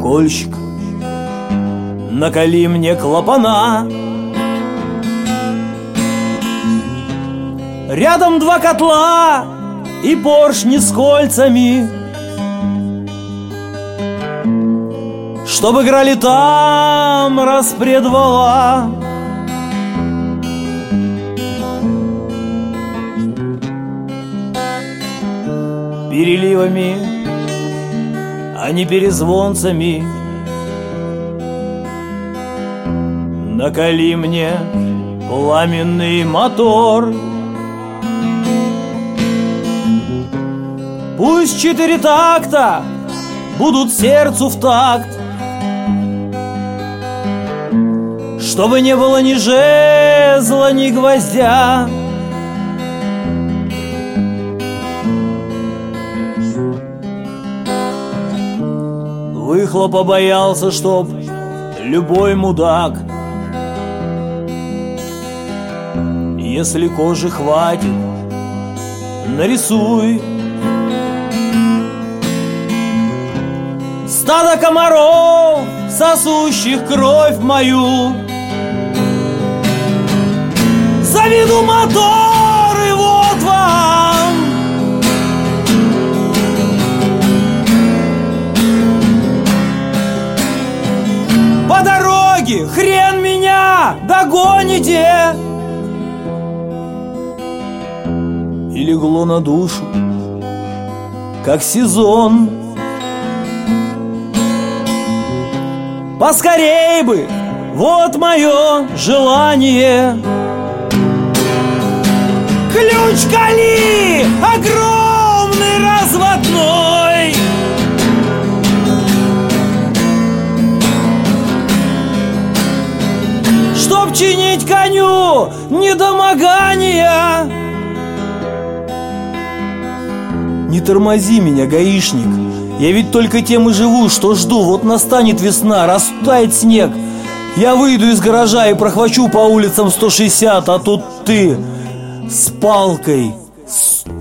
Угольщик, наколи мне клапана. Рядом два котла и поршни с кольцами, чтоб играли там распредвала. Переливами, а не перезвонцами, наколи мне пламенный мотор. Пусть 4 такта будут сердцу в такт, чтобы не было ни жезла, ни гвоздя. Выхлопа боялся, чтоб любой мудак, если кожи хватит, нарисуй. Стадо комаров, сосущих кровь мою, заведу мотор, и вот вам. По дороге хрен меня догоните. И легло на душу, как сезон. Поскорей бы, вот мое желание. Ключ кали, огромный разводной, чтоб чинить коню недомогания. Не тормози меня, гаишник, я ведь только тем и живу, что жду. Вот настанет весна, растает снег, я выйду из гаража и прохвачу по улицам 160, а тут ты с палкой.